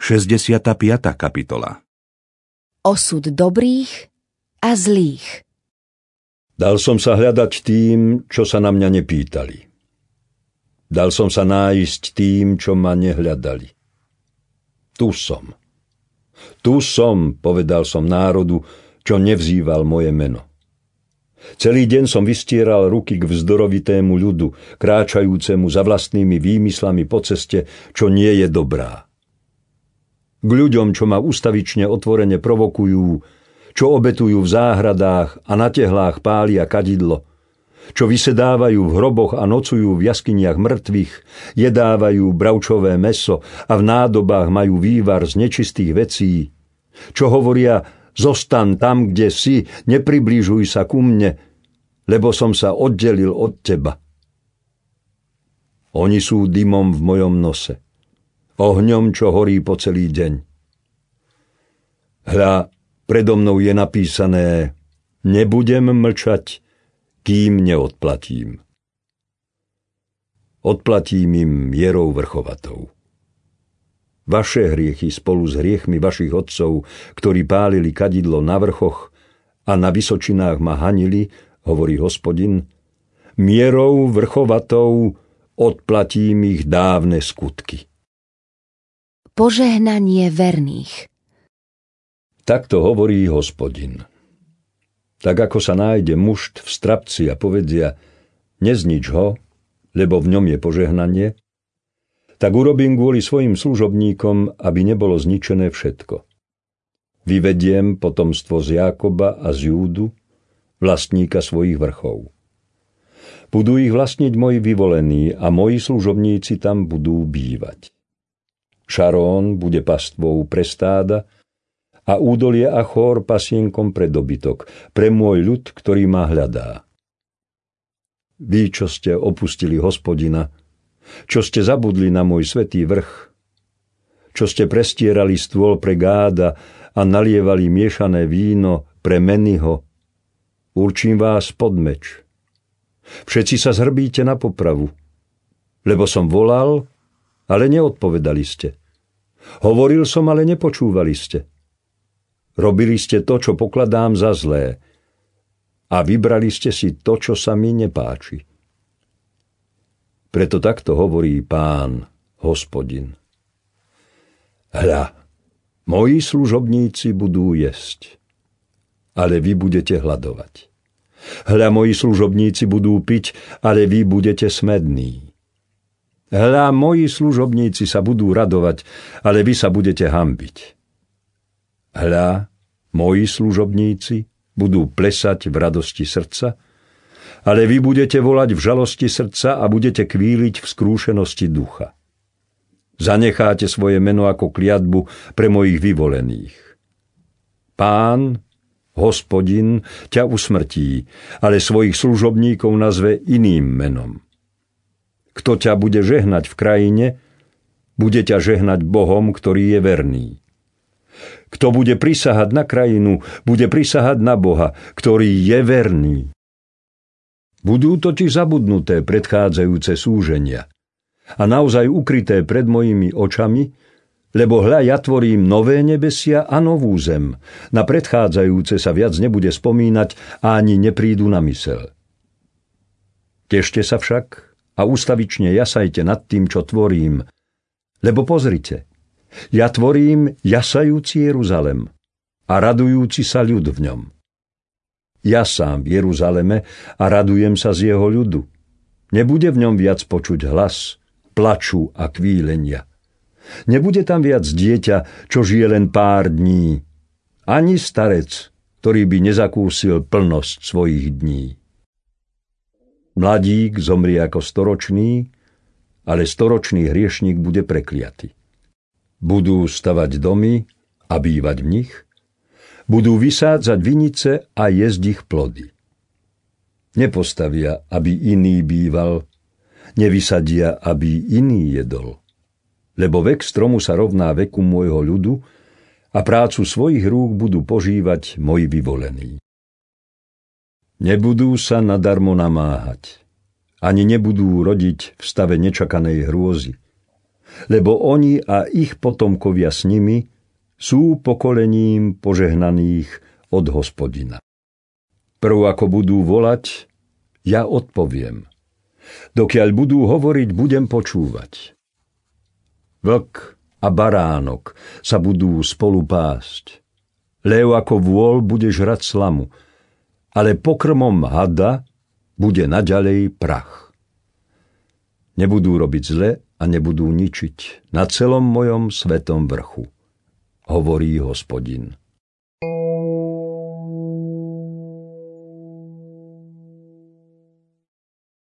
65. kapitola. Osud dobrých a zlých. Dal som sa hľadať tým, čo sa na mňa nepýtali. Dal som sa nájsť tým, čo ma nehľadali. Tu som, povedal som národu, čo nevzýval moje meno. Celý deň som vystieral ruky k vzdorovitému ľudu, kráčajúcemu za vlastnými výmyslami po ceste, čo nie je dobrá. K ľuďom, čo ma ustavične otvorene provokujú, čo obetujú v záhradách a na tehlách pália kadidlo, čo vysedávajú v hroboch a nocujú v jaskyniach mŕtvych, jedávajú bravčové mäso a v nádobách majú vývar z nečistých vecí, čo hovoria: zostaň tam, kde si, nepriblížuj sa ku mne, lebo som sa oddelil od teba. Oni sú dymom v mojom nose, ohňom, čo horí po celý deň. Hľa, predo mnou je napísané: nebudem mlčať, kým neodplatím. Odplatím im mierou vrchovatou. Vaše hriechy spolu s hriechmi vašich otcov, ktorí pálili kadidlo na vrchoch a na vysočinách ma hanili, hovorí Hospodin, mierou vrchovatou odplatím ich dávne skutky. Požehnanie verných. Takto hovorí Hospodin. Tak ako sa nájde mušt v strapci a povedia: neznič ho, lebo v ňom je požehnanie, tak urobím kvôli svojim služobníkom, aby nebolo zničené všetko. Vyvediem potomstvo z Jákoba a z Júdu, vlastníka svojich vrchov. Budú ich vlastniť moji vyvolení a moji služobníci tam budú bývať. Šarón bude pastvou pre stáda a údolie Achor pasienkom pre dobytok, pre môj ľud, ktorý ma hľadá. Vy, čo ste opustili Hospodina, čo ste zabudli na môj svätý vrch, čo ste prestierali stôl pre Gáda a nalievali miešané víno pre Meniho, určím vás pod meč. Všetci sa zhrbíte na popravu, lebo som volal, ale neodpovedali ste. Hovoril som, ale nepočúvali ste. Robili ste to, čo pokladám za zlé, a vybrali ste si to, čo sa mi nepáči. Preto takto hovorí Pán, Hospodin. Hľa, moji služobníci budú jesť, ale vy budete hladovať. Hľa, moji služobníci budú piť, ale vy budete smední. Hľa, moji služobníci sa budú radovať, ale vy sa budete hanbiť. Hľa, moji služobníci budú plesať v radosti srdca, ale vy budete volať v žalosti srdca a budete kvíliť v skrúšenosti ducha. Zanecháte svoje meno ako kliatbu pre mojich vyvolených. Pán, Hospodin, ťa usmrtí, ale svojich služobníkov nazve iným menom. Kto ťa bude žehnať v krajine, bude ťa žehnať Bohom, ktorý je verný. Kto bude prisahať na krajinu, bude prisahať na Boha, ktorý je verný. Budú totiž zabudnuté predchádzajúce súženia a naozaj ukryté pred mojimi očami, lebo hľa, ja tvorím nové nebesia a novú zem. Na predchádzajúce sa viac nebude spomínať a ani neprídu na myseľ. Tešte sa však a ustavične jasajte nad tým, čo tvorím, lebo pozrite, ja tvorím jasajúci Jeruzalem a radujúci sa ľud v ňom. Ja sám v Jeruzaleme a radujem sa z jeho ľudu. Nebude v ňom viac počuť hlas, plaču a kvílenia. Nebude tam viac dieťa, čo žije len pár dní, ani starec, ktorý by nezakúsil plnosť svojich dní. Mladík zomrie ako storočný, ale storočný hriešnik bude prekliaty. Budú stavať domy a bývať v nich, budú vysádzať vinice a jesť ich plody. Nepostavia, aby iný býval, nevysadia, aby iný jedol. Lebo vek stromu sa rovná veku môjho ľudu a prácu svojich rúk budú požívať moji vyvolení. Nebudú sa nadarmo namáhať, ani nebudú rodiť v stave nečakanej hrôzy. lebo oni a ich potomkovia s nimi sú pokolením požehnaných od Hospodina. Prv ako budú volať, ja odpoviem. Dokiaľ budú hovoriť, budem počúvať. Vlk a baránok sa budú spolu pásť. Lev ako vôl bude žrať slamu, ale pokrmom hada bude naďalej prach. Nebudú robiť zle a nebudú ničiť na celom mojom svetom vrchu, hovorí Hospodin.